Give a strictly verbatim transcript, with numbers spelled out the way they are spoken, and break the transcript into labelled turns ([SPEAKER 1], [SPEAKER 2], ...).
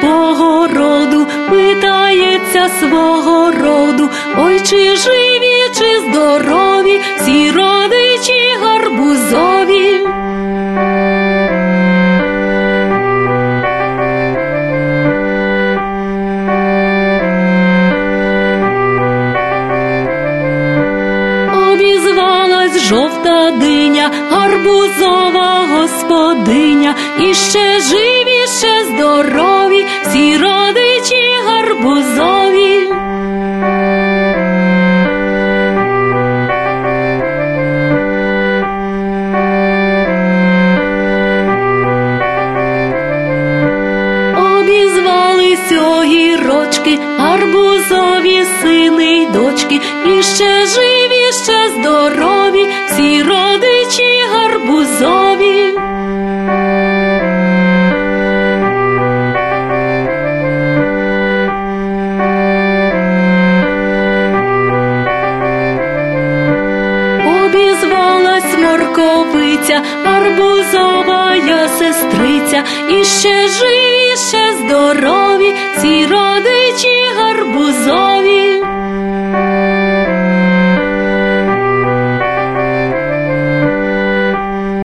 [SPEAKER 1] свого роду, питається свого роду. Ой, чи живі, чи здорові всі родичі гарбузові? Обізвалась жовта диня, гарбузова господиня. І ще живі, ще здорові всі родичі гарбузові. Обізвались огірочки, гарбузові сини й дочки. І ще живі, ще здорові всі родичі гарбузові. Обізвалась морковиця, гарбузова я сестриця. І ще живі, ще здорові